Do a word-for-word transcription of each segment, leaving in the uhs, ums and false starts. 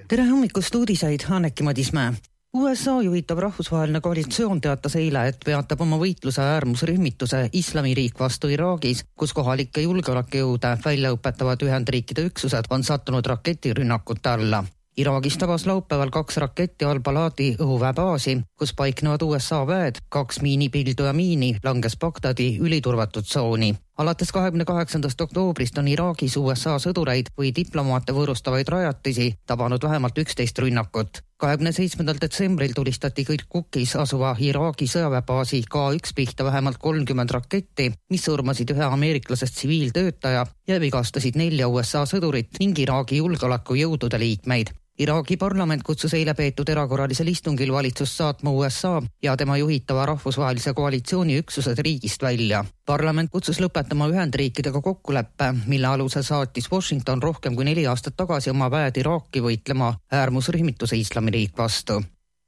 Tere hommikust uudiseid, Anneki Madismäe. U S A juhitav rahvusvaheline koalitsioon teatas eile, et peatab oma võitluse äärmusrühmituse Islamiriik vastu Iraagis, kus kohalikke julgeolekujõude välja õpetavad Ühendriikide üksused on sattunud raketirünnakute alla. Iraagis tabas laupäeval kaks raketti Al-Baladi õhuväebaasi, kus paiknevad U S A väed, kaks miinipildu ja miini langes Bagdadi üliturvatud tsooni. Alates kahekümne kaheksandast oktoobrist on Iraagis U S A sõdureid või diplomaate võõrustavaid rajatisi tabanud vähemalt üksteist rünnakut. kahekümne seitsmendal detsembril tulistati Kirkukis asuva Iraagi sõjaväebaasi K üks pihta vähemalt kolmkümmend raketti, mis surmasid ühe ameeriklasest tsiviiltöötaja ja vigastasid nelja U S A sõdurit ning Iraagi julgeolekujõudude liikmeid. Iraagi parlament kutsus eile peetud erakorralisel istungil valitsust saatma U S A ja tema juhitava rahvusvahelise koalitsiooni üksused riigist välja. Parlament kutsus lõpetama Ühendriikidega kokkuleppe, mille alusel saatis Washington rohkem kui neli aastat tagasi oma väed Iraaki võitlema äärmusrühmituse Islamiriik vastu.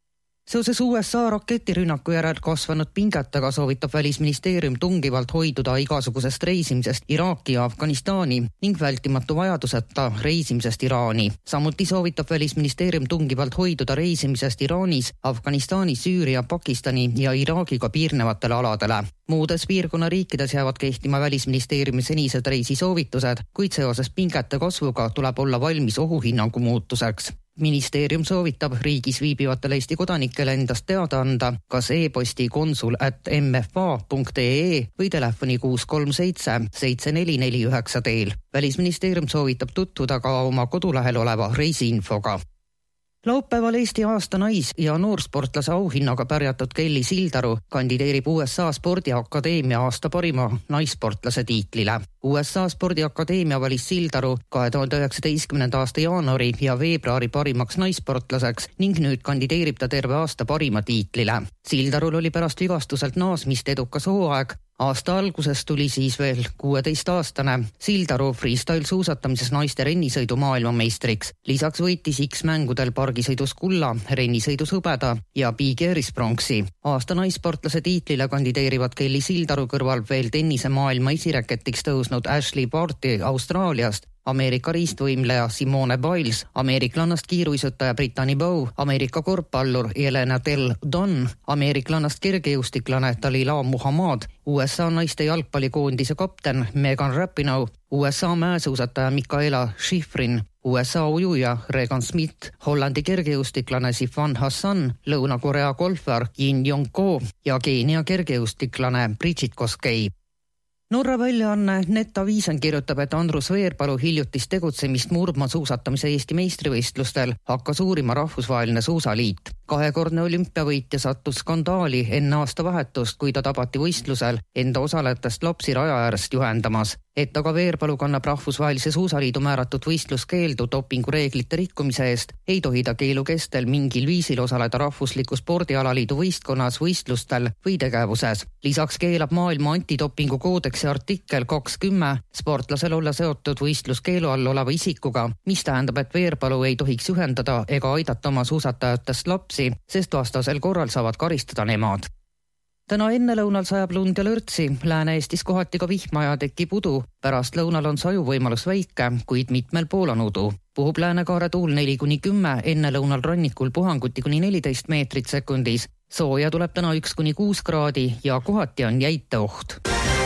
Seoses U S A raketirünnaku järel kasvanud pingetega soovitab välisministeerium tungivalt hoiduda igasugusest reisimisest Iraaki ja Afganistani ning vältimatu vajaduseta reisimisest Iraani. Samuti soovitab välisministeerium tungivalt hoiduda reisimisest Iraanis, Afganistani, Süüria, Pakistani ja Iraagiga piirnevatele aladele. Muudes piirkonna riikides jäävad kehtima välisministeeriumi senised reisisoovitused, kuid seoses pingete kasvuga tuleb olla valmis ohuhinnangu muutuseks. Ministeerium soovitab riigis viibivatele Eesti kodanikele endast teada anda, kas e-posti konsul at m f a punkt e e või telefoni kuus kolm seitse seitse neli neli üheksa teel. Välisministeerium soovitab tutvuda ka oma kodulehel oleva reisiinfoga. Laupäeval Eesti aasta nais- ja noorsportlase auhinnaga pärjatud Kelly Sildaru kandideerib U S A Spordiakadeemia aasta parima naissportlase tiitlile. U S A Spordiakadeemia valis Sildaru kahe tuhande üheksateistkümnenda aasta jaanuari ja veebruari parimaks naissportlaseks ning nüüd kandideerib ta terve aasta parima tiitlile. Sildarul oli pärast vigastuselt naasmist edukas hooaeg. Aasta alguses tuli siis veel kuueteistaastane Sildaru freestyle suusatamises naiste rennisõidu maailmameistriks. Lisaks võitis X-mängudel pargisõidus kulla, rennisõidus hõbeda ja Big Airis pronksi. Aasta naissportlase tiitlile kandideerivad Kelly Sildaru kõrval veel tennise maailma esireketiks tõusnud Ashley Barty Austraaliast, Ameerika riistvõimleja Simone Biles, ameeriklannast kiiruisutaja Brittany Bowe, Ameerika korvpallur Elena Del Don, ameeriklannast kergejõustiklane Dalila Muhammad, U S A naiste jalgpallikoondise kapten Megan Rapinoe, U S A mäesuusataja Mikaela Schifrin, U S A ujuja Regan Smith, Hollandi kergejõustiklane Sifan Hassan, Lõuna-Korea golfar Yin Yong-ko ja Keenia kergejõustiklane Bridget Koskei. Norra väljaanne Netavision kirjutab, et Andrus Veerpalu hiljutist tegutsemist murdmaasuusatamise Eesti meistrivõistlustel hakkas uurima rahvusvaheline suusaliit. Kahekordne olümpiavõitja sattus skandaali enne aasta vahetust, kui ta tabati võistlusel enda osaletest lapsi raja äärest juhendamas. Et aga Veerpalu kannab rahvusvahelise suusaliidu määratud võistluskeeldu dopingureeglite rikkumise eest, ei tohi ta keelu kestel mingil viisil osaleda rahvusliku spordialaliidu võistkonnas, võistlustel või tegevuses. Lisaks keelab maailma antidopingu koodeksi artikkel kakskümmend sportlasel olla seotud võistluskeelu all oleva isikuga, mis tähendab, et Veerpalu ei tohiks juhendada ega aidata oma suusatajatest lapsi, sest vastasel korral saavad karistada nemad. Täna enne lõunal sajab lund ja lörtsi, Lääne-Eestis kohati ka vihma ja tekib udu. Pärast lõunal on saju võimalus väike, kuid mitmel pool on udu. Puhub läänekaare tuul neli kuni kümme, enne lõunal rannikul puhanguti kuni neliteist meetrit sekundis. Sooja tuleb täna üks kuni kuus kraadi ja kohati on jäiteoht.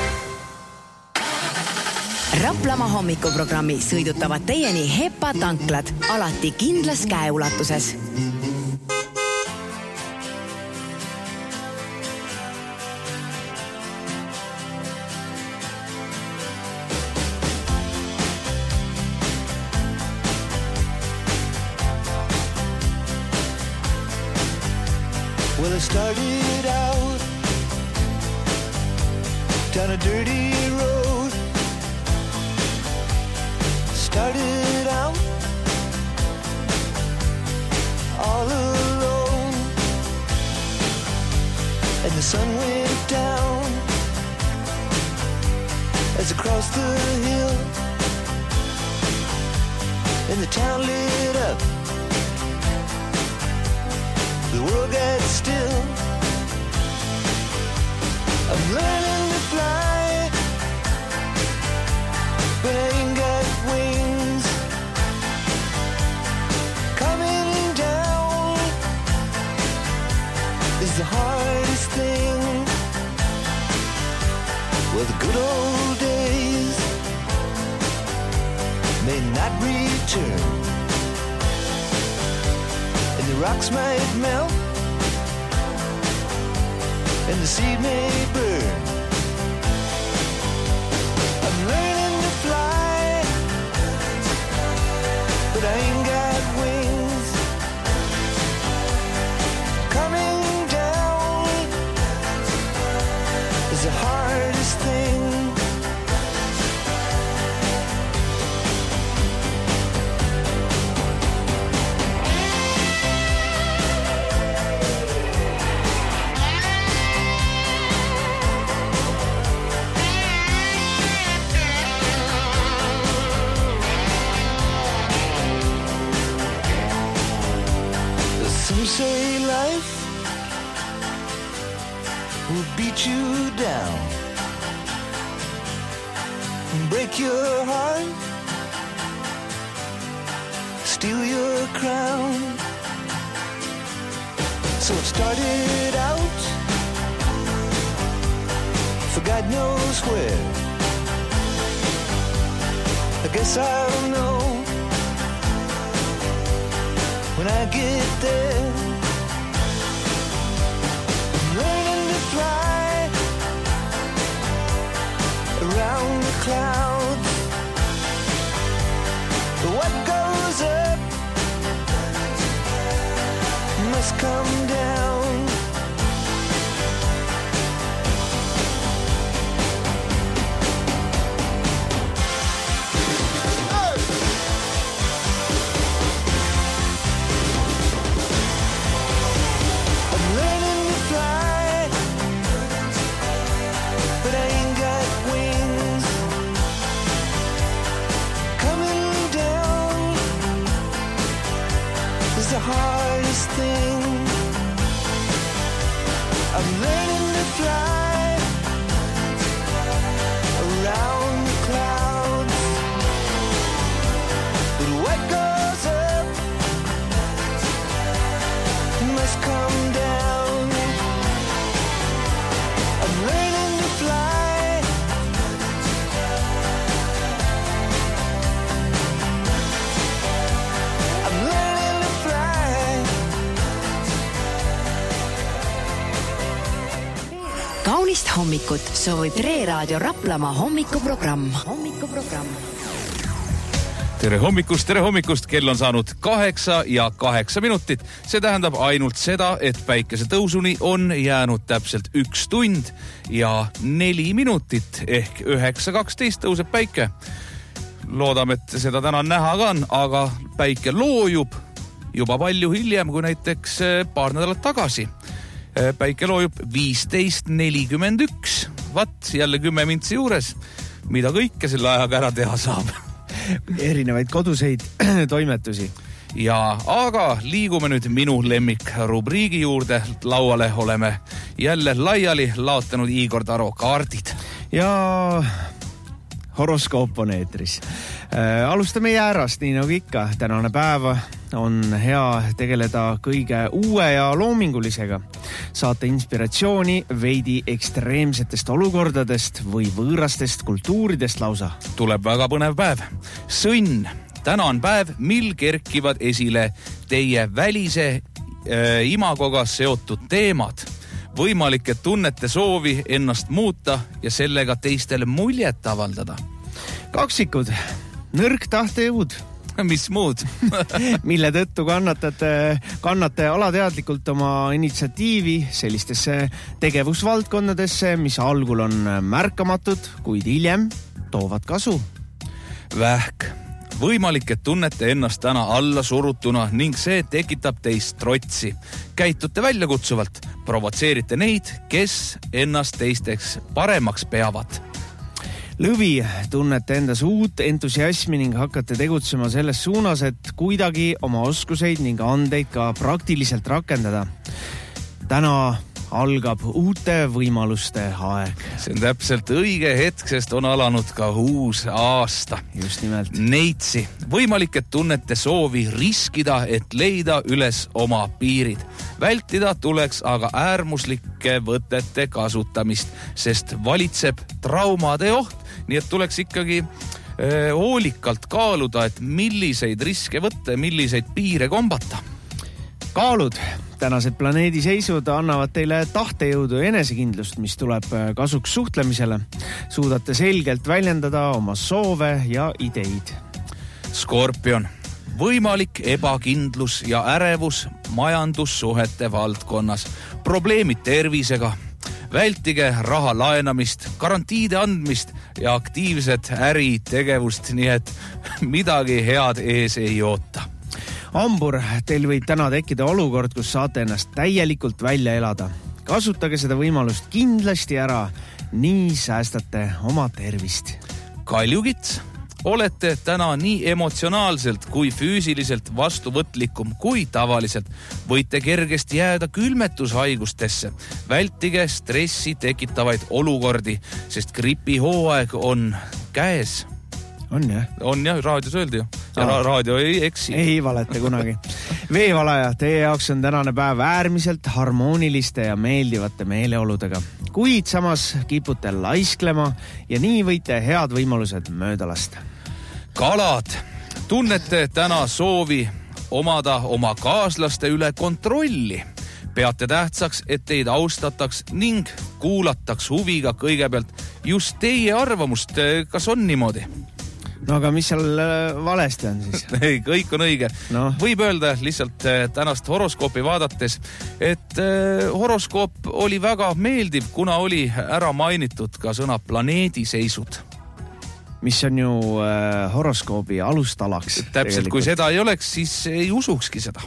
Raplamaa hommikuprogrammi sõidutavad teieni Hepa tanklad, alati kindlas käeulatuses. Well, I started out down a dirty road. Started out all alone, and the sun went down as I crossed the hill, and the town lit up. The world got still. I'm learning to fly, but I ain't got wings. Coming Well, the good old days may not return, and the rocks might melt, and the seed may burn. I'm learning to fly, but I ain't got wings. Coming down is the hardest thing. Some say life will beat you down, break your heart, steal your crown. So it started out for God knows where. I guess I'll know when I get there. I'm learning to fly around the clouds. What goes up must come down. The hardest thing. I'm learning to fly around the clouds, but what goes up must come down. I'm learning to fly I'm learning Kaunist hommikut soovib Tre Raadio Raplamaa hommikuprogramm. hommikuprogramm. Tere hommikust, tere hommikust, kell on saanud kaheksa ja kaheksa minutit. See tähendab ainult seda, et päikese tõusuni on jäänud täpselt üks tund ja neli minutit ehk üheksa kaksteist tõuseb päike. Loodame, et seda täna näha ka on, aga päike loojub juba palju hiljem kui näiteks paar nädalat tagasi. Päike loojub viisteist nelikümmend üks. Vat, jälle kümme mintsi juures. Mida kõike selle ajaga ära teha saab? Erinevaid koduseid toimetusi. Ja, aga liigume nüüd minu lemmik rubriigi juurde. Lauale oleme jälle laiali laotanud Igor Taro kaardid. Ja horoskoop on eetris. Äh, alustame jäärast, nii nagu ikka. Tänane päev on hea tegeleda kõige uue ja loomingulisega. Saate inspiratsiooni veidi ekstreemsetest olukordadest või võõrastest kultuuridest lausa. Tuleb väga põnev päev. Sõnn. Täna on päev, mil kerkivad esile teie välise äh, imagoga seotud teemad. Võimalik, et tunnete soovi ennast muuta ja sellega teistele muljet avaldada. Kaksikud. Nõrk tahtejõud. Mis muud? Mille tõttu kannatate, kannate alateadlikult oma initsiatiivi sellistesse tegevusvaldkondadesse, mis algul on märkamatud, kuid hiljem toovad kasu. Vähk. Võimalik, et tunnete ennast täna alla surutuna ning see tekitab teist trotsi. Käitute väljakutsuvalt, provotseerite neid, kes ennast teisteks paremaks peavad. Lõvi, tunnete endas uut entusiasmi ning hakkate tegutsema selles suunas, et kuidagi oma oskuseid ning andeid ka praktiliselt rakendada. Täna algab uute võimaluste aeg. See on täpselt õige hetk, sest on alanud ka uus aasta. Just nimelt. Neitsi. Võimalik, et tunnete soovi riskida, et leida üles oma piirid. Vältida tuleks aga äärmuslike võtete kasutamist, sest valitseb traumade oht, nii et tuleks ikkagi äh, hoolikalt kaaluda, et milliseid riske võtta ja milliseid piire kombata. Kaalud. Tänased planeedi seisud annavad teile tahtejõudu ja enesekindlust, mis tuleb kasuks suhtlemisele. Suudate selgelt väljendada oma soove ja ideid. Skorpion. Võimalik ebakindlus ja ärevus majandussuhete valdkonnas. Probleemid tervisega. Vältige raha laenamist, garantiide andmist ja aktiivset äritegevust, nii et midagi head ees ei oota. Hambur, teil võib täna tekkida olukord, kus saate ennast täielikult välja elada. Kasutage seda võimalust kindlasti ära, nii säästate oma tervist. Kaljukits, olete täna nii emotsionaalselt kui füüsiliselt vastuvõtlikum kui tavaliselt. Võite kergesti jääda külmetushaigustesse. Vältige stressi tekitavaid olukordi, sest gripihooaeg on käes. On jah? On jah, raadios öeldi ju. Ja ra- raadio ei eksi. Ei valete kunagi. Veevalaja, teie jaoks on tänane päev äärmiselt harmooniliste ja meeldivate meeleoludega. Kuid samas kipute laisklema ja nii võite head võimalused mööda lasta. Kalad, tunnete täna soovi omada oma kaaslaste üle kontrolli. Peate tähtsaks, et teid austataks ning kuulataks huviga kõigepealt just teie arvamust. Kas on niimoodi? No aga mis seal valesti on siis? Ei, kõik on õige. No. Võib öelda lihtsalt tänast horoskoopi vaadates, et horoskoop oli väga meeldiv, kuna oli ära mainitud ka sõna planeediseisud. Mis on ju äh, horoskoobi alustalaks. Täpselt, tegelikult. Kui seda ei oleks, siis ei usukski seda.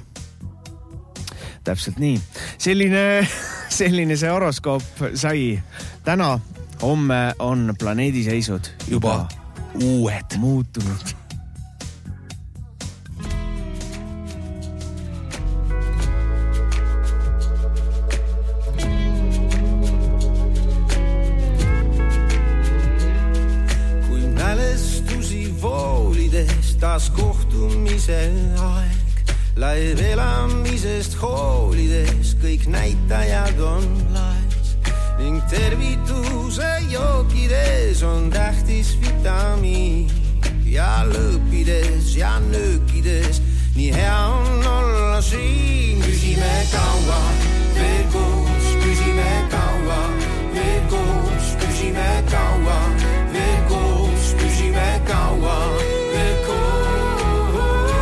Täpselt nii. Selline, selline see horoskoop sai. Täna, homme on planeediseisud juba, juba uued muutunud. Kui mälestusi voolides taas kohtumise aeg, laev elamisest hoolides kõik näitajad on laes ning tervituse jookides on tähtis vitamiin ja lõpides ja nöökides nii hea on olla siin. Püsime kaua, veel koos, püsime kaua, veel koos, püsime kaua, veel koos, püsime kaua, veel koos.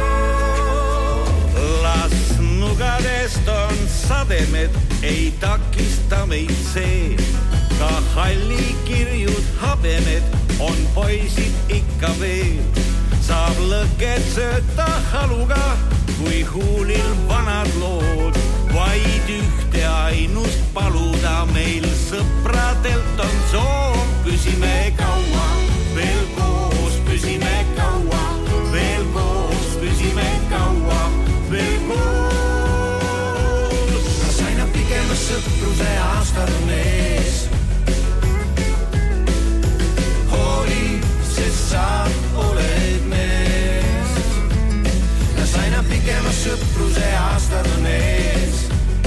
Las nugadest on sademed, ei takista meid see. Ka hallikirjud habemed on poisid ikka veel. Saab lõket sööta haluga, kui huulil vanad lood. Vaid ühte ainust paluda meil sõpradelt on soov. Püsime kaua, veel koos, püsime kaua, veel koos, püsime kaua, veel koos. Sõpruse aastad on ees. Hooli, sest sa oled mees. Las aina pikema sõpruse aastad on ees.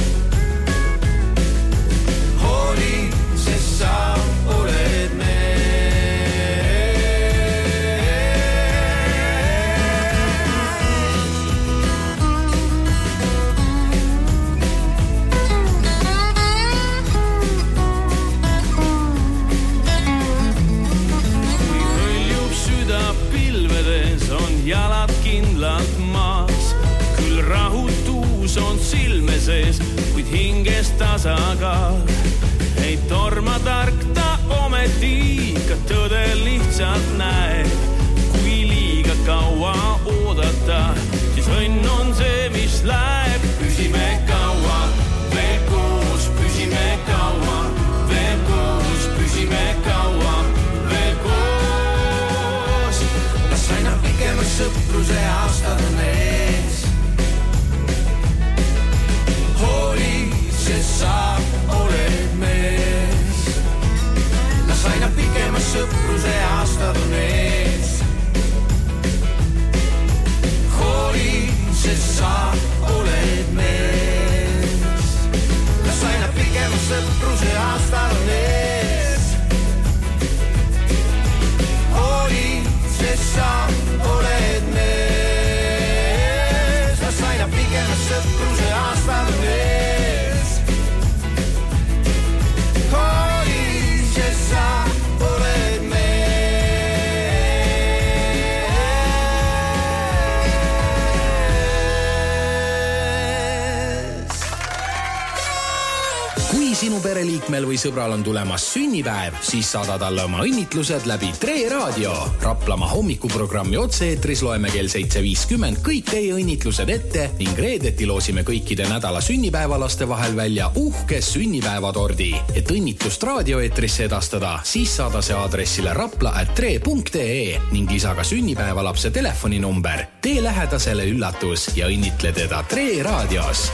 Hooli, sest sa oled mees. Jalad kindlalt maas, küll rahutuus on silme sees, kuid hinges tasakaal. Ei torma tark ta ometi, ka tõde lihtsalt näeb. Kui liiga kaua oodata, siis õnn on see, mis läheb. Püsime kaua, veel koos, püsime kaua, veel koos, püsime kaua, veel koos. Aina pikemas sõpruse aastad on ees. Hooli, sest sa oled mees. Las aina pikemas sõpruse aastad on ees. Hooli, sest sa oled mees. sinu pereliikmel või sõbral on tulemas sünnipäev, siis saada talle oma õnnitlused läbi Tre Raadio. Raplamaa hommikuprogrammi otse-eetris loeme kell seitse viiskümmend kõik teie õnnitlused ette ning reedeti loosime kõikide nädala sünnipäevalaste vahel välja uhke sünnipäevatordi. Et õnnitlust raadioeetrisse edastada, siis saada see aadressile rapla at tre punkt ee ning lisa ka sünnipäevalapse telefoninumber. Tee lähedasele üllatus ja õnnitle teda Tre Raadios.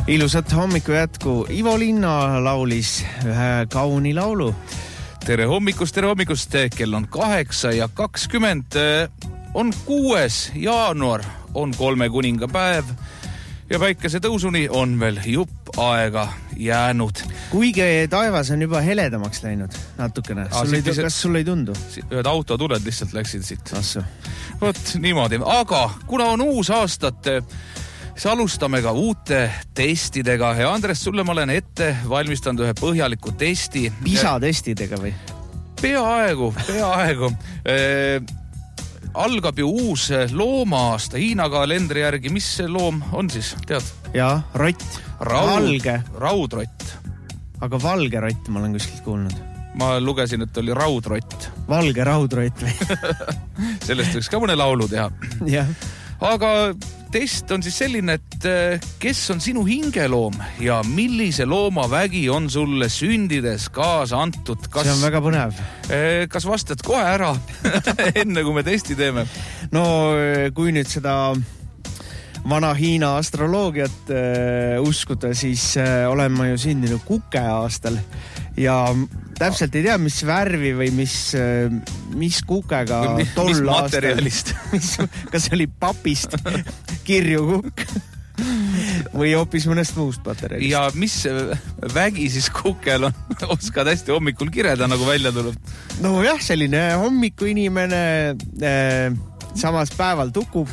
Ilusat hommiku jätku. Ivo Linna laulis ühe kauni laulu. Tere hommikust, tere hommikust. Kell on kaheksa ja kakskümmend. On kuues jaanuar, on kolme kuninga päev ja päikese tõusuni on veel jupp aega jäänud. Kuigi taevas on juba heledamaks läinud natukene. Sul ei, kas sul ei tundu? Ühed autotuled lihtsalt läksid siit. Assu. Vot niimoodi. Aga kuna on uus aastat, siis alustame ka uute testidega. Ja Andres, sulle ma olen ette valmistanud ühe põhjaliku testi. Pisa-testidega või? Peaaegu, peaaegu. E, algab ju uus looma-aasta Hiina kalendri järgi. Mis see loom on siis, tead? Jaa, rott. Raud, valge. Raudrott. Aga valge rott ma olen kuskilt kuulnud. Ma lugesin, et oli raudrott. Valge raudrott või? Sellest võiks ka mõne laulu teha. Jah. Aga test on siis selline, et kes on sinu hingeloom ja millise looma vägi on sulle sündides kaasa antud? Kas, see on väga põnev. Kas vastad kohe ära, enne kui me testi teeme? No kui nüüd seda vana Hiina astroloogiat äh, uskuda, siis äh, olen ma ju sündinud kuke aastal ja täpselt ei tea, mis värvi või mis, äh, mis kukega mis, tol mis aastal. Materjalist? mis, kas oli papist kirju kukk või hoopis mõnest muust materjalist? Ja mis vägi siis kukel on? Oskad hästi hommikul kirjada, nagu välja tuleb? No jah, selline hommikuinimene äh, samas päeval tukub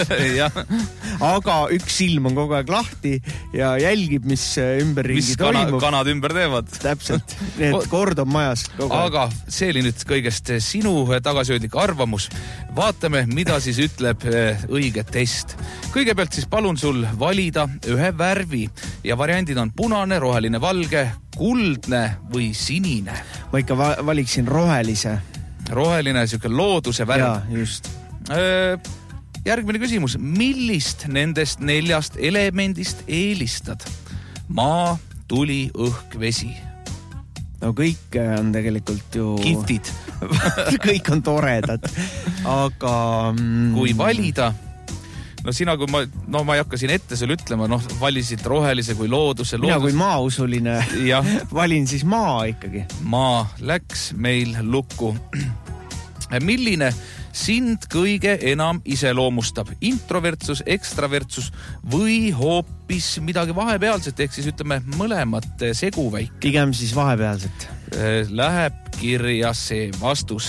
aga üks silm on kogu aeg lahti ja jälgib, mis ümberringi mis kana, toimub. Kanad ümber teevad. Täpselt, need kord on majas kogu aeg. Aga see oli nüüd kõigest sinu tagasihoidlik arvamus. Vaatame, mida siis ütleb õige test. Kõigepealt siis palun sul valida ühe värvi ja variandid on punane, roheline, valge, kuldne või sinine. Ma ikka va- valiksin rohelise. Roheline, siuke looduse värv. Jaa, just. Järgmine küsimus. Millist nendest neljast elemendist eelistad? Maa, tuli, õhk, vesi. No kõik on tegelikult ju... Kiftid. kõik on toredad. Aga... Mm... Kui valida... No sina, kui ma... No ma ei hakka siin ette sul ütlema. Noh, valisid rohelise kui looduse. Mina loodus... kui maausuline valin siis maa ikkagi. Maa läks meil lukku. Milline sind kõige enam iseloomustab? Introvertsus, ekstravertsus või hoopis midagi vahepealset, ehk siis ütleme mõlemat seguväik? Pigem siis vahepealset. Läheb kirja see vastus.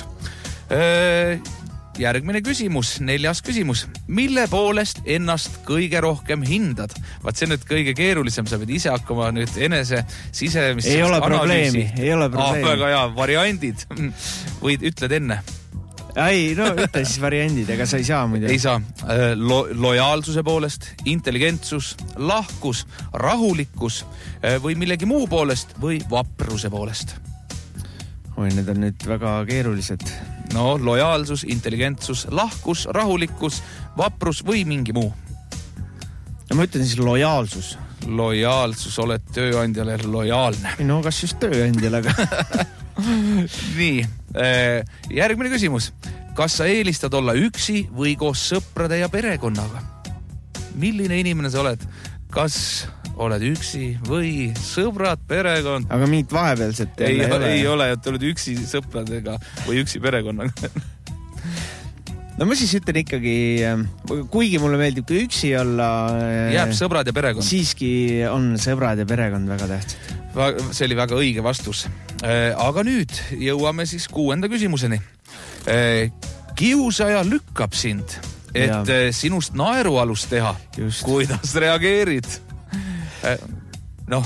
Järgmine küsimus, neljas küsimus. Mille poolest ennast kõige rohkem hindad? Vaat see nüüd kõige keerulisem, sa pead ise hakkama nüüd enese sisemist ei ole analüüsi. probleemi, ei ole probleemi. Ah, väga hea, variandid. Võid, ütled enne. Ei, no ütle siis variandid, ega sa ei saa muidu. Ei saa. Lo- lojaalsuse poolest, intelligentsus, lahkus, rahulikkus või millegi muu poolest või vapruse poolest? Oi, need on nüüd väga keerulised. No, lojaalsus, intelligentsus, lahkus, rahulikkus, vaprus või mingi muu? No ma ütlen siis lojaalsus. Lojaalsus, oled tööandjale lojaalne. No kas just tööandjale, aga... Nii, järgmine küsimus. Kas sa eelistad olla üksi või koos sõprade ja perekonnaga? Milline inimene sa oled? Kas oled üksi või sõbrad, perekond? Aga mingit vahepealset ei, ei ole, ei ole, et oled üksi sõpradega või üksi perekonnaga. No ma siis ütlen ikkagi, kuigi mulle meeldib ka üksi olla... Jääb sõbrad ja perekond. Siiski on sõbrad ja perekond väga tähtsad. See oli väga õige vastus. Aga nüüd jõuame siis kuuenda küsimuseni. Kiusaja lükkab sind, et ja. sinust naerualust teha. Just. Kuidas reageerid? Noh.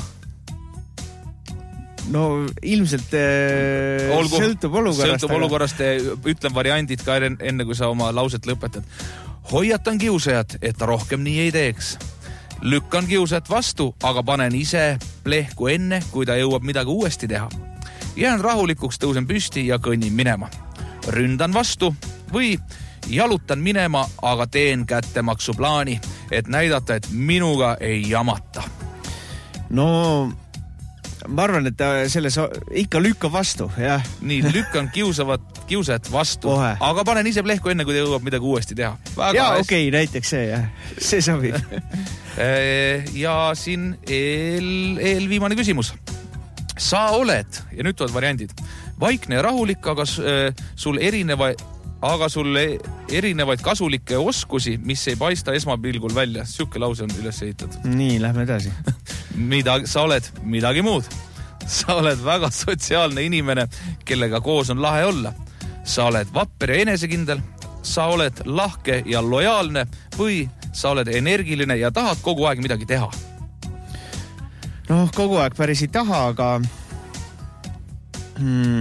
No ilmselt äh, Olgu, sõltub olukorrast. Sõltub olukorrast, ütlen variandid ka enne, kui sa oma lauset lõpetad. Hoiatan kiusajat, et ta rohkem nii ei teeks. Lükkan kiusajat vastu, aga panen ise plehku enne, kui ta jõuab midagi uuesti teha. Jään rahulikuks, tõusen püsti ja kõnnin minema. Ründan vastu või jalutan minema, aga teen kättemaksu plaani, et näidata, et minuga ei jamata. No... ma arvan, et ta selles ikka lükkab vastu, jah. Nii, lükkan kiusavat, kiusajat vastu, Ohe. aga panen ise plehku enne, kui ta jõuab midagi uuesti teha. Väga jaa, okei, okay, näiteks see, jah. See sobib. Ja siin eel, eelviimane küsimus. Sa oled, ja nüüd tulevad variandid, vaikne ja rahulik, aga sul erineva aga sul erinevaid kasulikke oskusi, mis ei paista esmapilgul välja. Siuke lause on üles ehitatud. Nii, lähme edasi. Midagi, sa oled midagi muud. Sa oled väga sotsiaalne inimene, kellega koos on lahe olla. Sa oled vapper ja enesekindel. Sa oled lahke ja lojaalne või sa oled energiline ja tahad kogu aeg midagi teha. No, kogu aeg päris ei taha, aga... Hmm...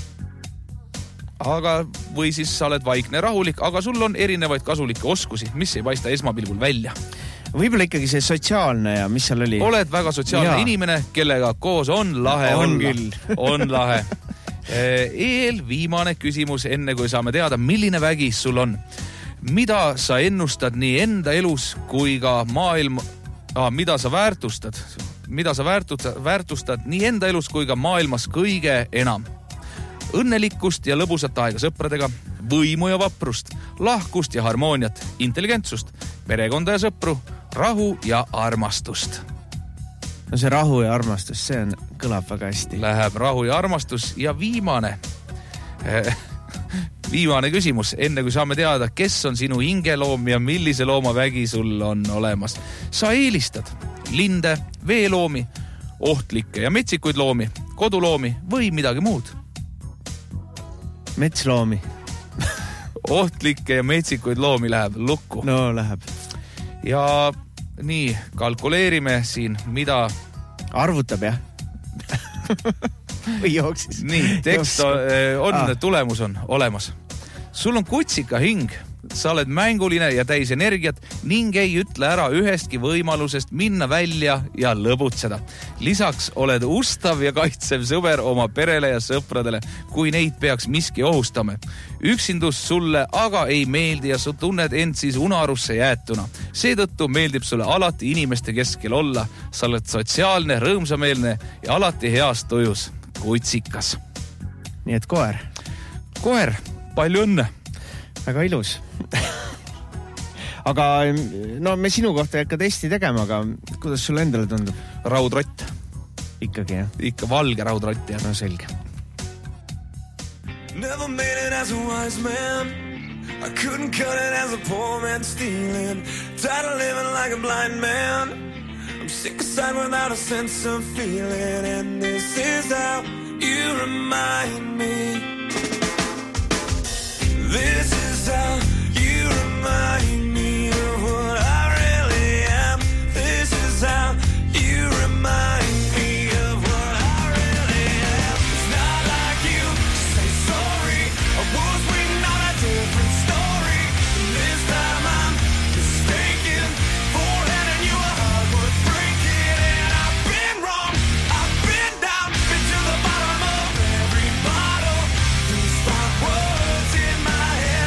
aga või siis sa oled vaikne rahulik, aga sul on erinevaid kasulikke oskusi, mis ei paista esmapilgul välja. Võib-olla ikkagi see sotsiaalne ja mis seal oli? Oled väga sotsiaalne ja. Inimene, kellega koos on lahe on olla. Küll. On lahe. Eel viimane küsimus, enne kui saame teada, milline vägi sul on. Mida sa ennustad nii enda elus kui ka maailma... Ah, mida sa väärtustad? Mida sa väärtustad, väärtustad nii enda elus kui ka maailmas kõige enam? Õnnelikkust ja lõbusat aega sõpradega, võimu ja vaprust, lahkust ja harmooniat, intelligentsust, perekonda ja sõpru, rahu ja armastust. No see rahu ja armastus, see on, kõlab väga hästi. Läheb rahu ja armastus ja viimane, viimane küsimus, enne kui saame teada, kes on sinu hingeloom ja millise loomavägi sul on olemas. Sa eelistad linde, veeloomi, ohtlikke ja metsikuid loomi, koduloomi või midagi muud? Metsloomi. Ohtlikke ja metsikuid loomi läheb lukku. No läheb. Ja nii, kalkuleerime siin, mida... Arvutab, jah? Või jooksis? Nii, tekst on, on ah. tulemus on olemas. Sul on kutsika hing. Sa oled mänguline ja täis energiat ning ei ütle ära ühestki võimalusest minna välja ja lõbutseda. Lisaks oled ustav ja kaitsev sõber oma perele ja sõpradele, kui neid peaks miski ohustame. Üksindus sulle aga ei meeldi ja sa tunned end siis unarusse jäetuna. Seetõttu meeldib sulle alati inimeste keskel olla. Sa oled sotsiaalne, rõõmsameelne ja alati heas tujus. Kutsikas. Nii et koer. Koer, palju õnne. Väga ilus. Aga no me sinu kohta ei hakka testi tegema, aga kuidas sulle endale tundub? Raudrott. Ikkagi, jah? Ikka valge raudrott, jah. No selge. Never made it as a wise man. I couldn't cut it as a poor man stealing. Tired of living like a blind man. I'm sick aside without a sense of feeling. And this is how you remind me. This is how you remind me of what I really am. This is how you remind me of what I really am. It's not like you say sorry. I was waiting on a different story. This time I'm mistaken for handing you a heart worth breaking. And I've been wrong. I've been down, been to the bottom of every bottle. These five words in my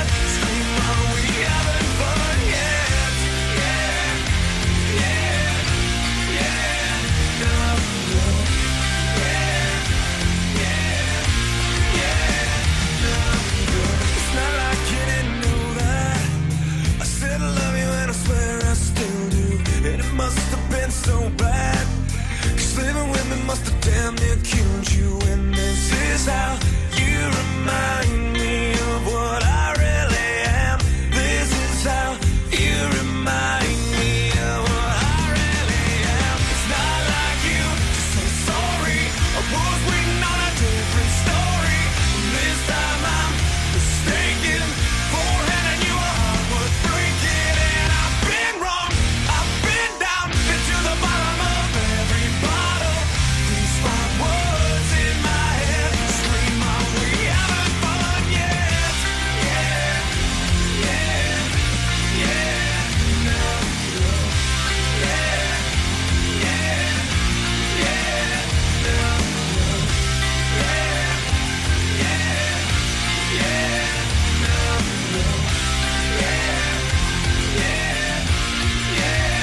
so bad, 'cause living with me must have damn near killed you. And this is how you remind me of what I really am. This is how you remind me of what I really am. It's not like you to say sorry. I was waiting on a different story. This time I'm mistaken for handing you a heart worth breaking. And I've been wrong. I've been down. The bottom of every bottle. These five words in my head scream out, we haven't fun yet. Yeah, yeah, yeah, no, no. Yeah, yeah, yeah, no, no. Yeah, yeah, yeah, no, no. Yeah, yeah, yeah.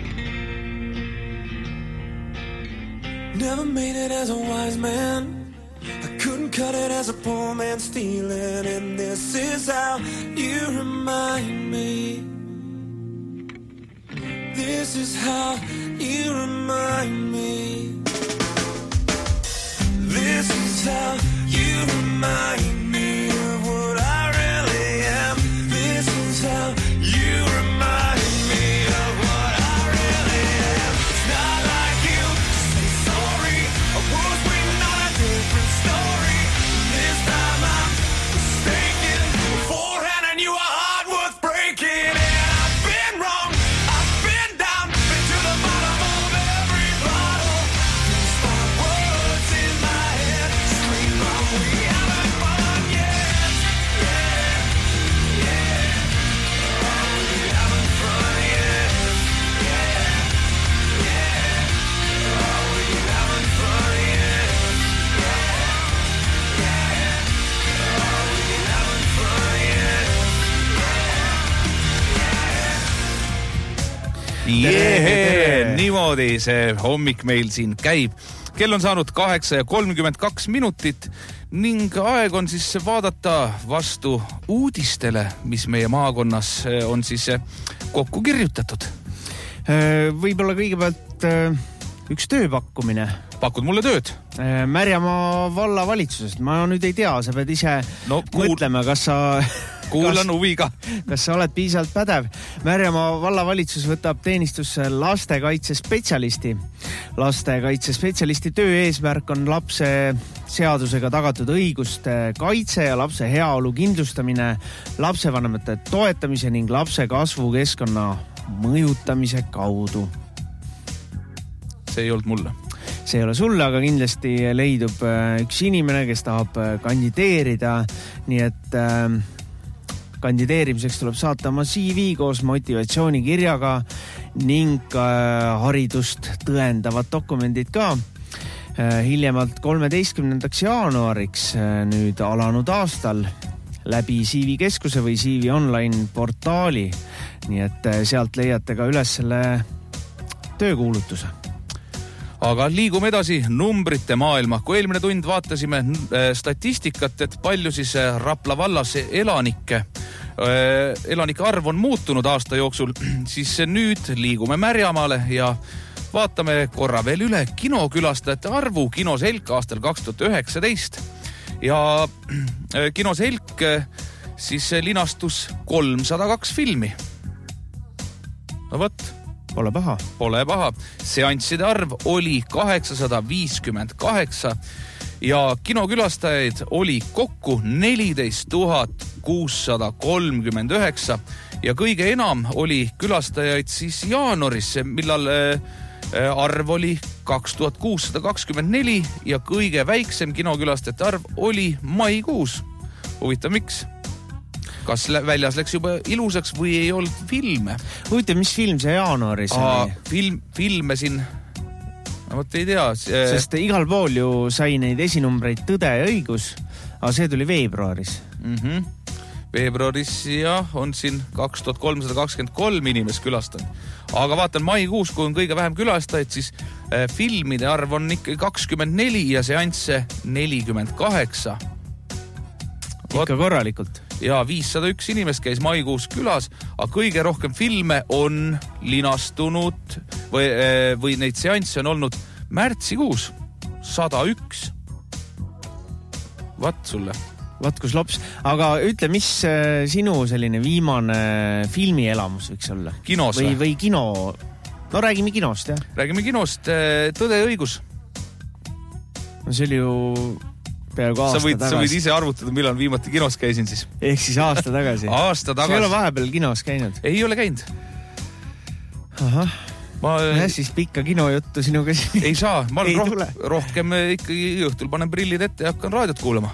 Never made it as a wise man. I couldn't cut it as a poor man stealing, and this is how you remind me. This is how you remind me. This is how you remind me of what I really am. This is how you remind me of what I really am. It's not like you to say sorry. I was waiting on a different story. This time I'm mistaken. Beforehand I knew a heart worth breaking. And I've been wrong. I've been down. Been to the bottom of every bottle. These my words in my head scream out, we haven't fun yet. Yeah, yeah. Oh, we haven't fun yet. Yeah, yeah. Oh, we haven't fun yet. Yeah, yeah. Oh, we haven't fun yet. Jee, niimoodi see hommik meil siin käib. Kell on saanud kaheksa ja kolmkümmend kaks minutit ning aeg on siis vaadata vastu uudistele, mis meie maakonnas on siis kokku kirjutatud. Võib-olla kõigepealt üks tööpakkumine. Pakud mulle tööd? Märjamaa valla valitsusest. Ma nüüd ei tea, sa pead ise no, kuul... mõtlema, kas sa... Kuulan huviga. Kas sa oled piisavalt pädev? Märjamaa vallavalitsus võtab teenistusse lastekaitsespetsialisti. Lastekaitsespetsialisti töö eesmärk on lapse seadusega tagatud õiguste kaitse ja lapse heaolu kindlustamine, lapsevanemate toetamise ning lapse kasvukeskkonna mõjutamise kaudu. See ei olnud mulle. See ei ole sulle, aga kindlasti leidub üks inimene, kes tahab kandideerida, nii et äh, kandideerimiseks tuleb saata oma C V koos motivatsioonikirjaga ning äh, haridust tõendavad dokumendid ka. Äh, hiljemalt kolmeteistkümnendaks jaanuariks äh, nüüd alanud aastal läbi C V keskuse või C V online portaali. Nii et äh, sealt leiate ka üles selle töökuulutuse. Aga liigume edasi numbrite maailma. Kui eelmine tund vaatasime statistikat, et palju siis Rapla vallas elanikke, elanike arv on muutunud aasta jooksul, siis nüüd liigume Märjamaale ja vaatame korra veel üle kinokülastajate arvu Kinos Elk aastal kaks tuhat üheksateist. Ja Kinos Elk siis linastus kolmsada kaks filmi. No võt. Pole paha. Pole paha. Seansside arv oli kaheksasada viiskümmend kaheksa ja kinokülastajaid oli kokku neliteist tuhat kuussada kolmkümmend üheksa ja kõige enam oli külastajaid siis jaanuaris, millal arv oli kaks tuhat kuussada kakskümmend neli ja kõige väiksem kinokülastajate arv oli maikuus. Huvitav, miks? Kas väljas läks juba ilusaks või ei olnud filme? Huvitav, mis film see jaanuaris oli? Film, filme siin, ma võt ei tea. Sest igal pool ju sai neid esinumbreid Tõde ja õigus, aga see tuli veebruaris. Mm-hmm. Veebruaris jah, on siin kaks tuhat kolmsada kakskümmend kolm inimest külastanud. Aga vaatan maikuus, kui on kõige vähem külastajaid, siis äh, filmide arv on ikka kakskümmend neli ja seansse nelikümmend kaheksa. Ikka korralikult. Ja viissada üks inimest käis maikuus külas, aga kõige rohkem filme on linastunud või, või neid seansse on olnud märtsikuus sada üks. Vat sulle. Vat kus lops. Aga ütle, mis sinu selline viimane filmielamus võiks olla? Kinos või, või kino? No räägime kinost, jah. Räägime kinost. Tõde ja õigus. No see oli ju... Sa võid, sa võid ise arvutada, millal viimati kinos käisin siis. Ehk siis aasta tagasi. Aasta tagasi. Sa ei ole vahepeal kinos käinud? Ei ole käinud. Ahah. Ma... Ja siis pikka kinojuttu sinuga siin. Ei saa. Ma olen roh... rohkem ikkagi õhtul panen prillid ette ja hakkan raadiot kuulama.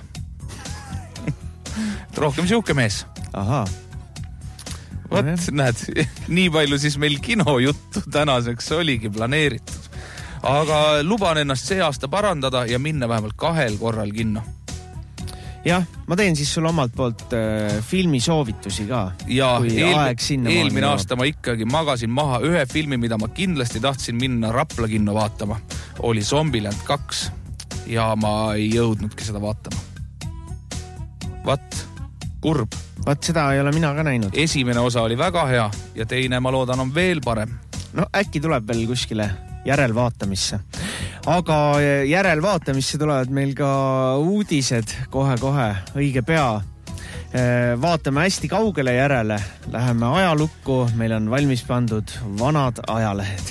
Rohkem siuke mees. Ahah. Vot, näed, nii palju siis meil kinojuttu tänaseks oligi planeeritud. Aga luban ennast see aasta parandada ja minna vähemalt kahel korral kinno. Jah, ma teen siis sulle omalt poolt äh, filmisoovitusi ka. Ja eel, eelmine aasta ma ikkagi magasin maha ühe filmi, mida ma kindlasti tahtsin minna Rapla kinno vaatama. Oli Zombieland kaks. ja ma ei jõudnudki seda vaatama. Vat, kurb. Vat seda ei ole mina ka näinud. Esimene osa oli väga hea ja teine, ma loodan, on veel parem. No äkki tuleb veel kuskile järelvaatamisse. Aga järelvaatamisse tulevad meil ka uudised kohe-kohe õige pea. Vaatame hästi kaugele järele. Läheme ajalukku. Meil on valmis pandud vanad ajalehed.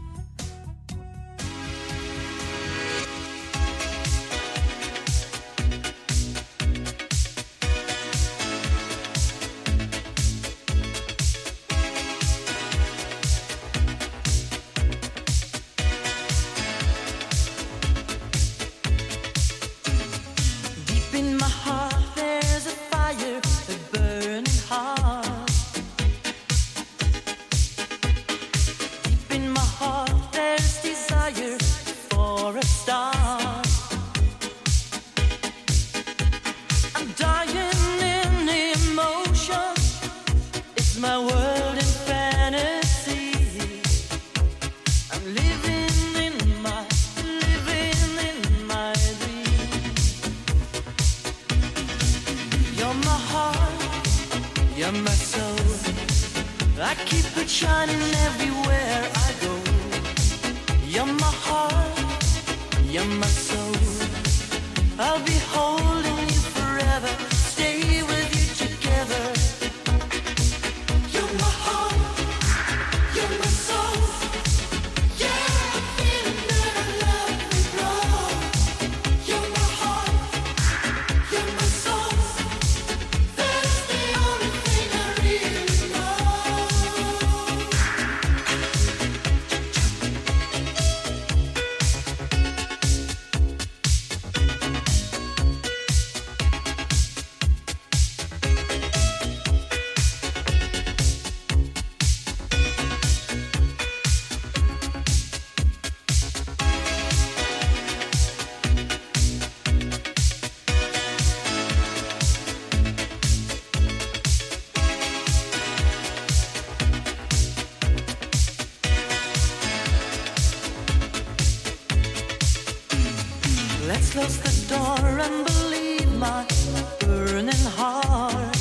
Let's close the door and believe my burning heart.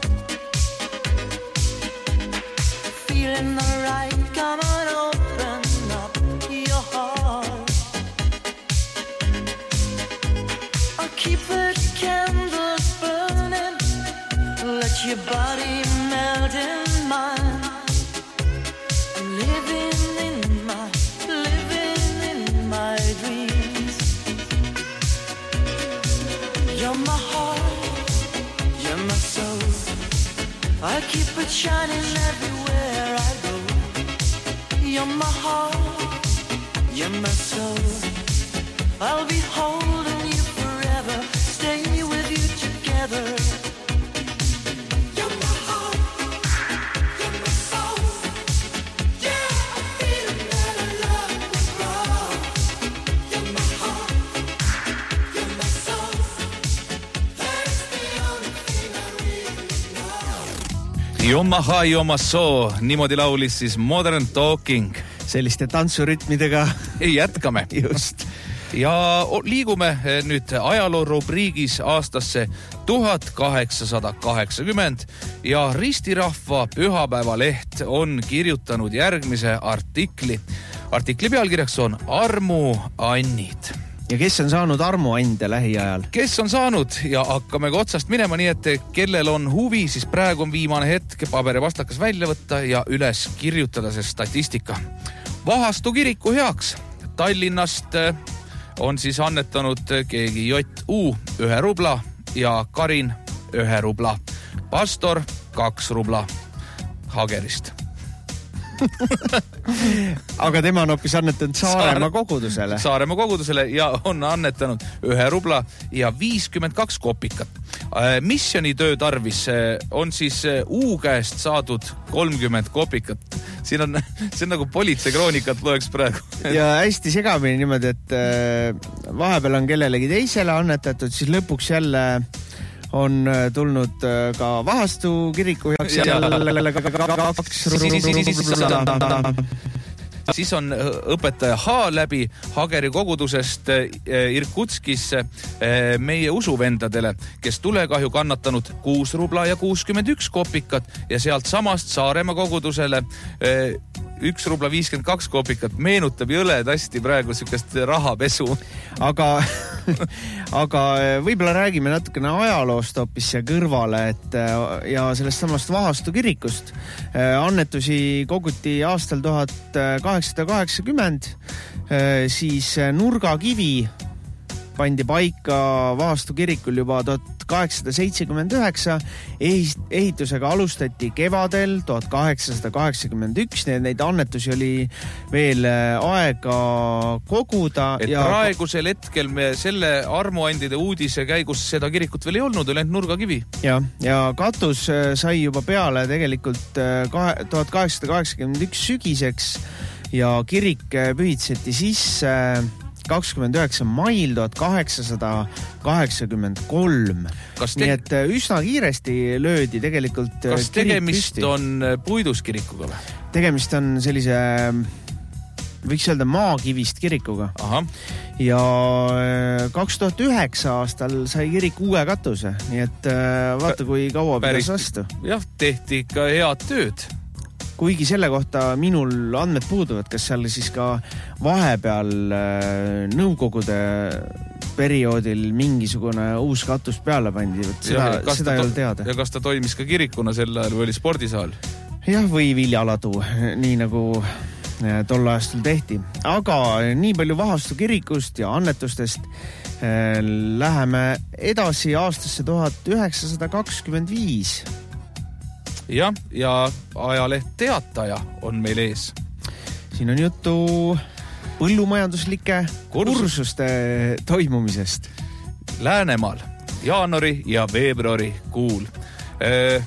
Feeling the right, come on, open up your heart. I'll keep the candles burning, let your body melt in mine. I'm living in my, living in my dreams. You're my heart, you're my soul. I keep it shining everywhere I go. You're my heart, you're my soul. I'll be holding you forever, stay with you together. You're my heart, you're my soul. Yeah, I'm feeling that our love will grow. You're my heart, you're my soul. Jomaha Jomaso, niimoodi laulis siis Modern Talking. Selliste tantsurütmidega jätkame. Just. Ja liigume nüüd ajaloo rubriigis aastasse tuhat kaheksasada kaheksakümmend ja Ristirahva pühapäevaleht on kirjutanud järgmise artikli. Artikli pealkirjaks on Armuannid. Ja kes on saanud armuande lähiajal? Kes on saanud ja hakkame ka otsast minema, nii et kellel on huvi, siis praegu on viimane hetk paber ja vastakas välja võtta ja üles kirjutada see statistika. Vahastu kiriku heaks. Tallinnast on siis annetanud keegi J U ühe rubla ja Karin ühe rubla. Pastor kaks rubla Hagerist. Aga tema on hoopis annetanud Saaremaa kogudusele. Saaremaa kogudusele ja on annetanud ühe rubla ja viiskümmend kaks kopikat. Missioni töö tarvis on siis U käest saadud kolmkümmend kopikat. Siin on, see on nagu politseikroonikat loeks praegu. Ja hästi segamini niimoodi, et vahepeal on kellelegi teisele annetatud, siis lõpuks jälle on tulnud ka Vahastu kiriku heaks ja kaks Siis on õpetaja H läbi Hageri kogudusest Irkutskis meie usuvendadele, kes tulekahju kannatanud kuus rubla ja kuuskümmend üks kopikat ja sealt samast Saaremaa kogudusele üks rubla viiskümmend kaks kopikat. Meenutab jõledasti praegu sükast rahapesu. Aga, aga võib-olla räägime natukene ajaloost hoopis ja kõrvale, et ja sellest samast Vahastu kirikust. Annetusi koguti aastal tuhat kaheksasada kaheksakümmend, siis nurgakivi pandi paika Vahastu kirikul juba tuhat kaheksasada seitsekümmend üheksa, ehitusega alustati kevadel tuhat kaheksasada kaheksakümmend üks, neid annetusi oli veel aega koguda. Et ja praegusel hetkel me selle armuandide uudise käigus seda kirikut veel ei olnud, oli ainult nurgakivi. Ja, ja katus sai juba peale tegelikult tuhat kaheksasada kaheksakümmend üks sügiseks ja kirik pühitseti sisse kakskümmend üheksa mail tuhat kaheksasada kaheksakümmend kolm. Te... Nii et üsna kiiresti löödi tegelikult kas tegemist püsti. On puiduskirikuga või? Tegemist on sellise, võiks öelda maakivist kirikuga. Aha. Ja kaks tuhat üheksa aastal sai kirik uue katuse, nii et vaata, kui kaua pidas vastu. Jah, tehti ikka head tööd. Kuigi selle kohta minul andmed puuduvad, kas seal siis ka vahepeal nõukogude perioodil mingisugune uus katus peale pandi. Seda, ja, seda ei ole teada. Ja kas ta toimis ka kirikuna sel ajal või oli spordisaal? Jah, või viljaladu, nii nagu tol ajastul tehti. Aga nii palju Vahastu kirikust ja annetustest läheme edasi aastasse tuhat üheksasada kakskümmend viis. Ja, ja ajaleht Teataja on meil ees. Siin on juttu põllumajanduslike kursuste toimumisest. Läänemaal jaanuari ja veebruari kuul. Öö...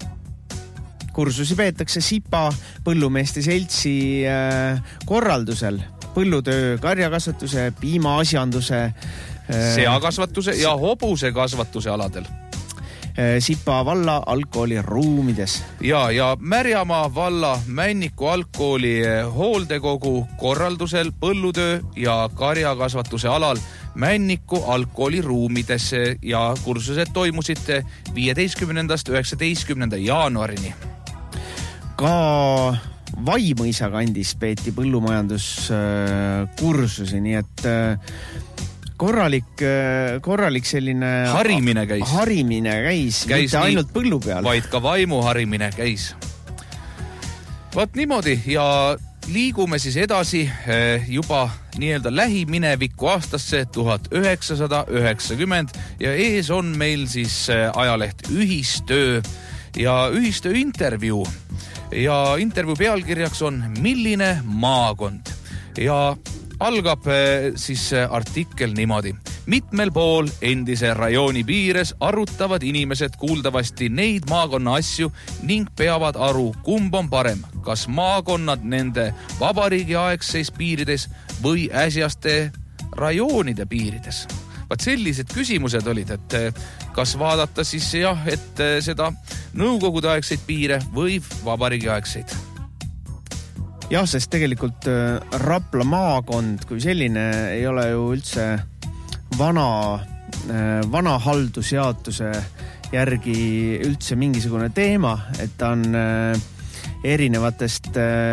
Kursusi peetakse Sipa põllumeeste seltsi korraldusel. Põllutöö, karjakasvatuse, piimaasjanduse, seakasvatuse ja hobuse kasvatuse aladel. Sipa valla algkooli ruumides. Ja, ja Märjamaa valla Männiku algkooli hooldekogu korraldusel põllutöö ja karjakasvatuse alal Männiku algkooli ruumides ja kursused toimusid viieteistkümnendast üheksateistkümnenda jaanuarini. Ka Vaimõisa kandis peeti põllumajanduskursusi, nii et korralik, korralik selline harimine käis. Harimine käis, käis mitte ainult põllu peal. Vaid ka vaimu harimine käis. Vaat niimoodi ja liigume siis edasi juba nii-öelda lähimineviku aastasse tuhat üheksasada üheksakümmend ja ees on meil siis ajaleht Ühistöö ja Ühistöö intervjuu. Ja intervjuu pealkirjaks on Milline maakond? Ja algab siis artikkel niimoodi. Mitmel pool endise rajooni piires arutavad inimesed kuuldavasti neid maakonna asju ning peavad aru, kumb on parem, kas maakonnad nende vabariigi aegseis piirides või äsjaste rajoonide piirides. Vaat sellised küsimused olid, et kas vaadata siis jah, et seda nõukogude aegseid piire või vabariigi aegseid. Jah, sest tegelikult Rapla maakond kui selline ei ole ju üldse vana, vana haldusjaotuse järgi üldse mingisugune teema, et ta on erinevatest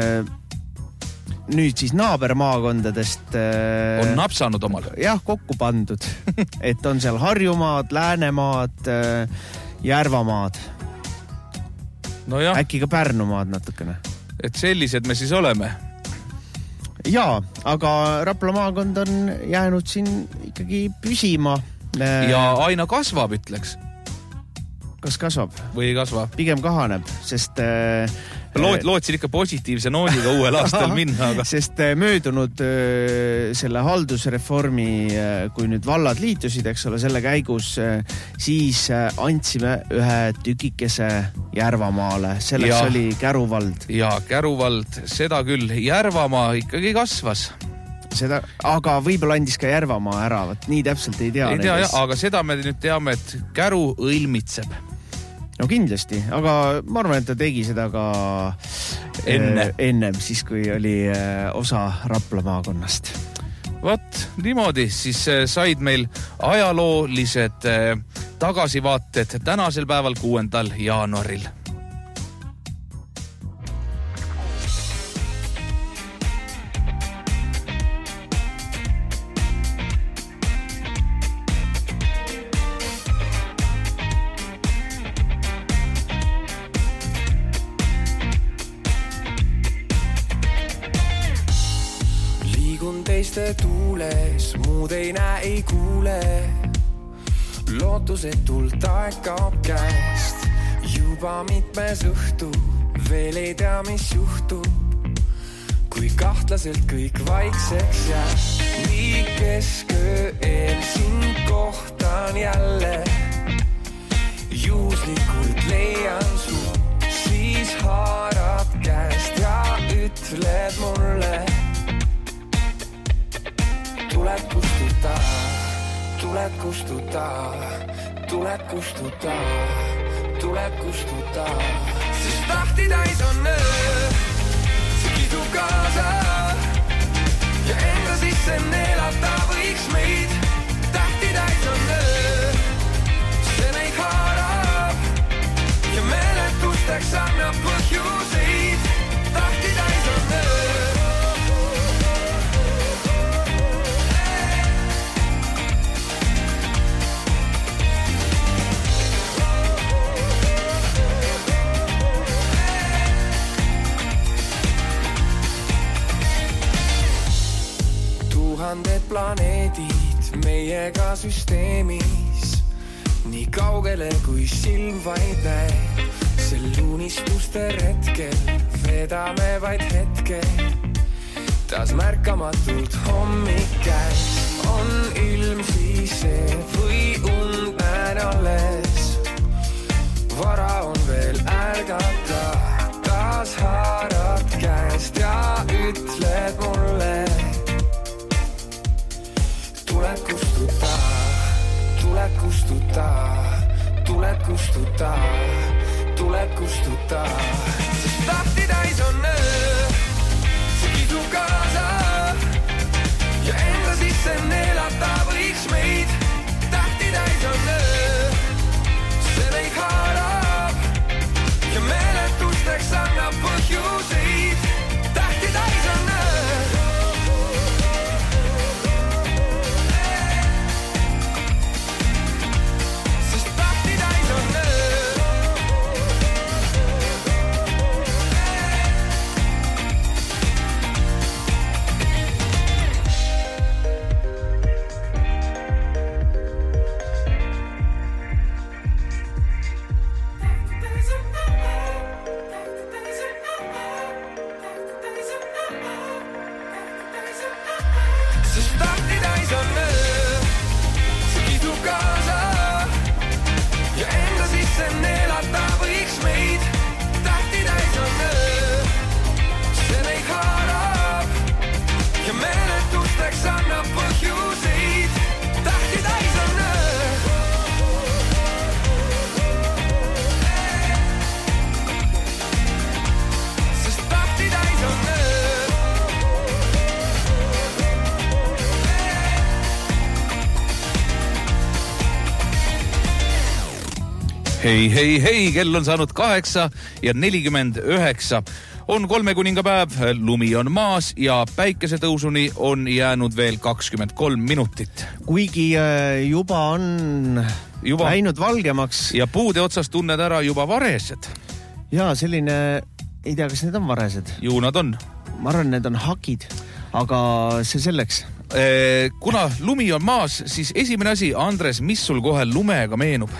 nüüd siis naabermaakondadest on napsanud omal. Jah, kokku pandud. Et on seal Harjumaad, Läänemaad, Järvamaad. No jah. Äkki ka Pärnumaad natukene. Et sellised me siis oleme. Jaa, aga Rapla maakond on jäänud siin ikkagi püsima. Ja aina kasvab, ütleks. Kas kasvab? Või ei kasva? Pigem kahaneb, sest Loot, lootsin ikka positiivse noodiga uuel aastal minna. Aga... Sest möödunud selle haldusreformi, kui nüüd vallad liitusid, eks ole, selle käigus, siis andsime ühe tükikese Järvamaale. Selleks ja, oli Käruvald. Ja Käruvald, seda küll. Järvamaa ikkagi kasvas. Seda, aga võib-olla andis ka Järvamaa ära, võt nii täpselt ei tea. Ei tea, jah, aga seda me nüüd teame, et Käru õilmitseb. no kindlasti, aga ma arvan, et ta tegi seda ka enne, äh, ennem, siis kui oli äh, osa Rapla maakonnast. Vot, niimoodi siis äh, said meil ajaloolised äh, tagasivaated tänasel päeval kuuendal jaanuaril. Teiste tuules, muud ei näe, ei kuule. Lootusetult aeg kaob käest. Juba mitmes õhtu, veel ei tea, mis juhtub. Kui kahtlaselt kõik vaikseks jääb. Nii kesköö eel sind kohtan jälle. Juuslikult leian su, siis haarad käest ja ütled mulle. Tuled kustuta, tuled kustuta, tuled kustuta, tuled kustuta. Sest tahti täis on öö, see kisub kaasa. Ja enda sisse neelata võiks meid. Tahti täis on öö, see meid haarab. Ja meeletusteks annab põhjuseid. Tahti täis on öö. Tuhanded planeedid meiega süsteemis. Nii kaugele kui silm vaid näeb. Sel unistuste retkel vedame vaid hetkel. Taas märkamatult hommik käes. On ilm siis see või und näen alles. Vara on veel ärgata. Taas haarad käest ja ütled mulle. Tuled kustuta, tuled kustuta, tuled kustuta, tuled kustuta. Sest tahti täis on öö, see kisub kaasa. Ja enda sisse neelata võiks meid. Tahti täis on öö, see meid haarab. Ja meeletusteks annab põhjuseid. Tahti täis on öö. Hei, hei, hei, kell on saanud kaheksa ja nelikümmend üheksa. On kolme kuningapäev, lumi on maas ja päikesetõusuni on jäänud veel kakskümmend kolm minutit. Kuigi juba on juba läinud valgemaks. Ja puude otsas tunned ära juba varesed. Ja selline, ei tea, kas need on varesed? Ju nad on. Ma arvan, need on hakid, aga see selleks. Kuna lumi on maas, siis esimene asi, Andres, mis sul kohe lumega meenub?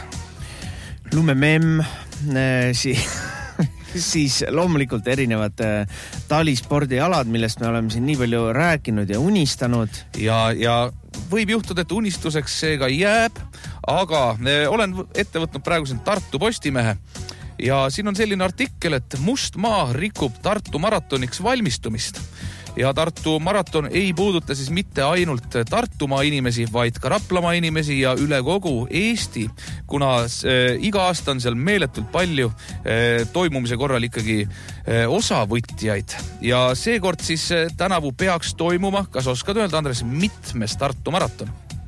Lumememm, si- siis loomulikult erinevad talispordialad, millest me oleme siin nii palju rääkinud ja unistanud. Ja, ja võib juhtuda, et unistuseks see ka jääb, aga olen ette võtnud praegu siin Tartu Postimehe ja siin on selline artikkel, et must maa rikub Tartu maratoniks valmistumist. Ja Tartu maraton ei puuduta siis mitte ainult Tartumaa inimesi, vaid ka Raplamaa inimesi ja üle kogu Eesti, kuna äh, iga aasta on seal meeletult palju äh, toimumise korral ikkagi äh, osavõtjaid ja seekord siis äh, tänavu peaks toimuma, kas oskad öelda, Andres, mitmes Tartu maraton?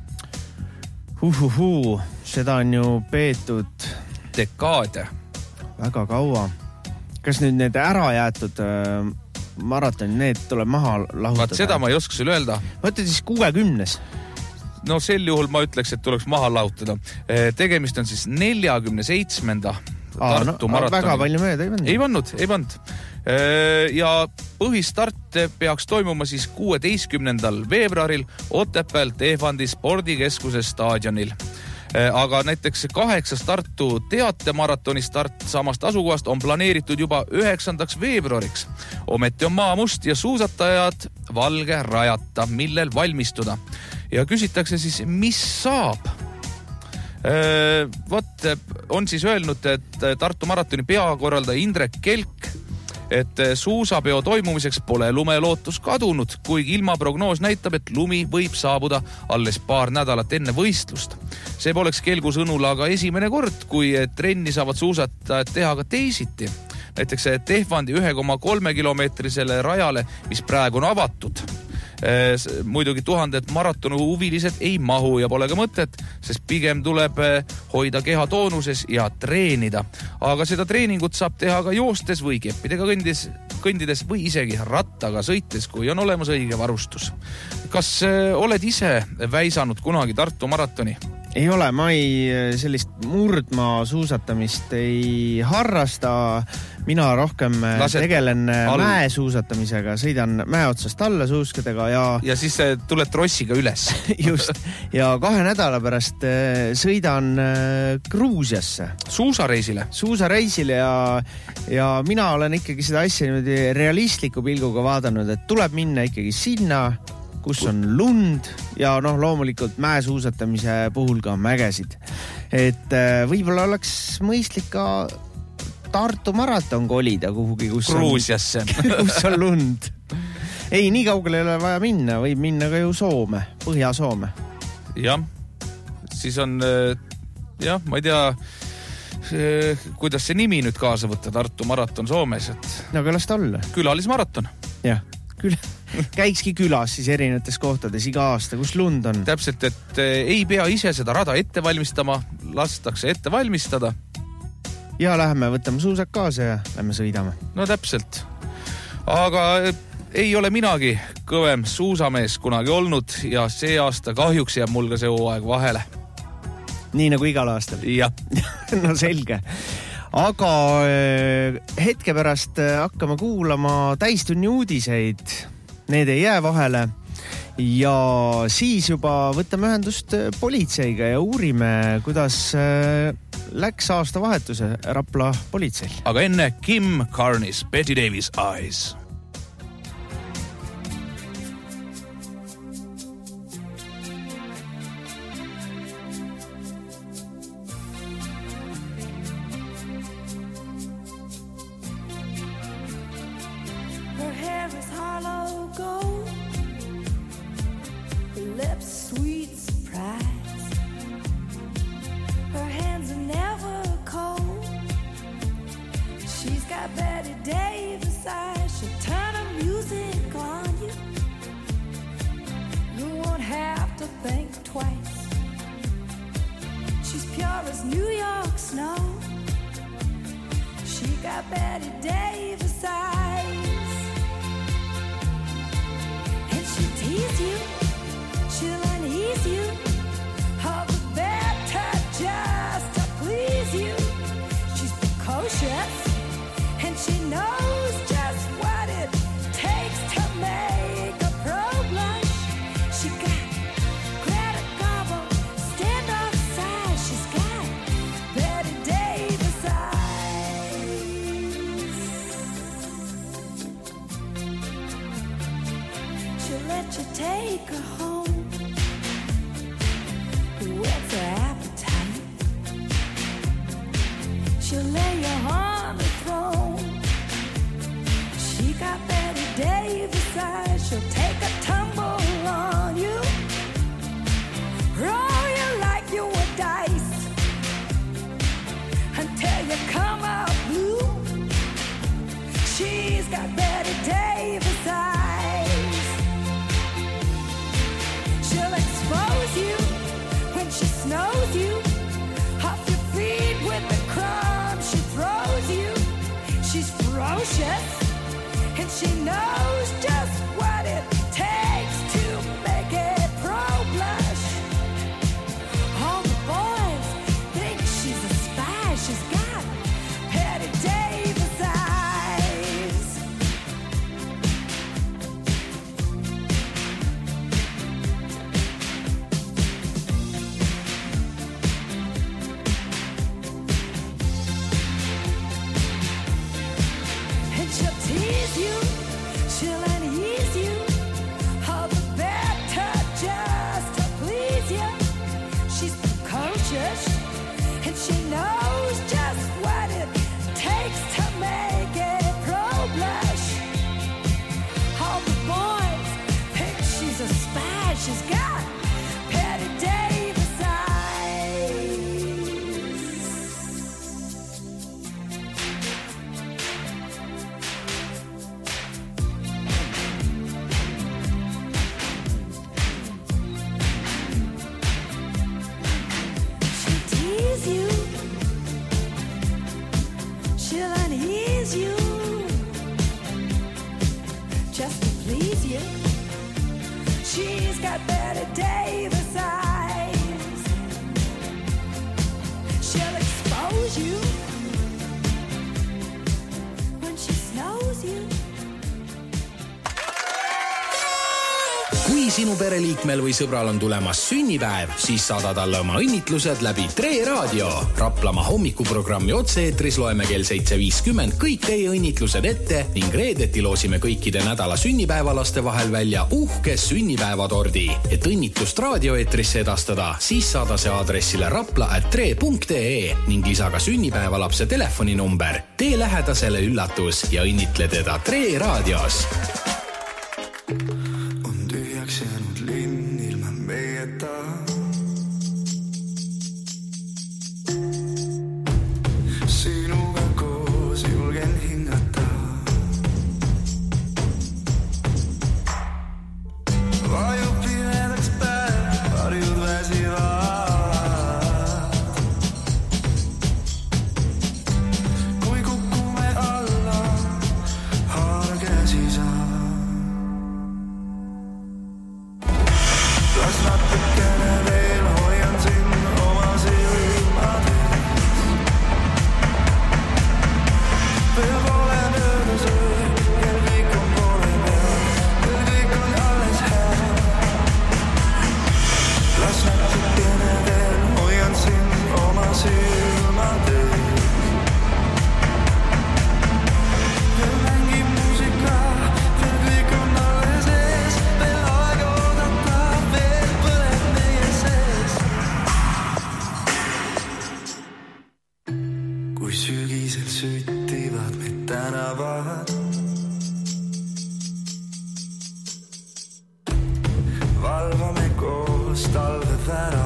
Uhuhuu, seda on ju peetud dekaade. Väga kaua. Kas nüüd need ära jäetud äh, maratoni, need tuleb maha lahutada? Vaat seda ma ei oska sulle öelda. Võtta siis kuuekümnes. No sel juhul ma ütleks, et tuleks maha lahutada. Tegemist on siis neljakümne seitsmenda Tartu no, maratoni. Väga palju mööda ei pannud. Ei pannud, ei pannud. Ja põhistart peaks toimuma siis kuueteistkümnendal veebruaril Otepääl Tehvandi spordikeskuse staadionil. Aga näiteks kaheksas Tartu teatemaratoni start samast asukohast on planeeritud juba üheksandaks veebruariks. Ometi on maa must ja suusatajad valge rajata, millel valmistuda. Ja küsitakse siis, mis saab? Vot on siis öelnud, et Tartu maratoni peakorraldaja Indrek Kelk, et suusapeo toimumiseks pole lumelootus kadunud, kuigi ilmaprognoos näitab, et lumi võib saabuda alles paar nädalat enne võistlust. See poleks Kelgu sõnul aga esimene kord, kui trenni saavad suusatajad teha ka teisiti. Näiteks Tehvandi ühe koma kolme kilomeetrisele rajale, mis praegu on avatud. Muidugi tuhanded maratonu huvilised ei mahu ja pole ka mõtet, sest pigem tuleb hoida keha toonuses ja treenida. Aga seda treeningut saab teha ka joostes või keppidega kõndis, kõndides või isegi rattaga sõites, kui on olemas õige varustus. Kas oled ise väisanud kunagi Tartu maratoni? Ei ole, ma ei sellist murdmaa suusatamist ei harrasta. Mina rohkem Lased tegelen all. mäesuusatamisega, sõidan mäe otsast alla suuskadega ja... Ja siis tuled trossiga üles. Just. Ja kahe nädala pärast sõidan Gruusiasse. Suusareisile? Suusareisile ja, ja mina olen ikkagi seda asja niimoodi realistliku pilguga vaadanud, et tuleb minna ikkagi sinna, kus on lund ja noh, loomulikult mäesuusatamise puhul ka mägesid. Et võib-olla oleks mõistlik ka Tartu maraton kolida kuhugi, kus Gruusiasse. on, kus on lund. Ei, nii kaugele ei ole vaja minna, võib minna ka ju Soome, Põhja-Soome. Jah, siis on, jah, ma ei tea, kuidas see nimi nüüd kaasa võtta, Tartu maraton Soomes. Et... No aga las ta olla. Külalismaraton. Jah, küll. Käikski külas siis erinevates kohtades iga aasta, kus lund on. Täpselt, et ei pea ise seda rada ette valmistama, lastakse ette valmistada. Ja läheme, võtame suusak kaasa ja lähme sõidame. No täpselt. Aga ei ole minagi kõvem suusamees kunagi olnud ja see aasta kahjuks jääb mul ka see hooaeg vahele. Nii nagu igal aastal? Jah. No selge. Aga hetke pärast hakkame kuulama täistunni uudiseid. Need ei jää vahele. Ja siis juba võtame ühendust politseiga ja uurime, kuidas läks aasta vahetuse Rapla politseil. Aga enne Kim Carnes, Betty Davis Eyes. Take precocious, and she knows just what it takes to make a pro blush. All the boys think she's a spy. She's got Patty Davis eyes. And she'll tease you, she'll unease you, all the better just to please you. She's precocious, and she knows just what it takes to make a pro blush. All the boys think she's a spy. She's got Patty Davis eyes. She'll tease you, she'll unease you, just to please you. She's got Betty Davis eyes. She'll expose you when she snows you. Kui sinu pereliikmel või sõbral on tulemas sünnipäev, siis saada talle oma õnnitlused läbi Tre Raadio. Raplamaa hommikuprogrammi otse-eetris loeme kell seitse viiskümmend kõik teie õnnitlused ette ning reedeti loosime kõikide nädala sünnipäevalaste vahel välja uhke sünnipäevatordi. Et õnnitlust raadioeetrisse edastada, siis saada see aadressile rapla at tre punkt ee ning lisa ka sünnipäevalapse telefoninumber. Tee lähedasele üllatus ja õnnitle teda Tre Raadios. On tühjaks jäänud linn ilma meieta. Sinuga koos julgen hingata. Vajub pimedaks päev, varjud väsivad. Kui kukume alla, haara käsi saa. Las natukene veel hoian sind oma silmades. Veel pole möödas öö, kel kõik on poole peal, kel kõik on alles hea. Las natukene veel hoian sind oma silmades. Veel mängib muusika, veel kõik on alles ees, veel aega oodata, veel põleb meie sees. Kui sügisel süttivad meid tänavad, valvame koos talve vära.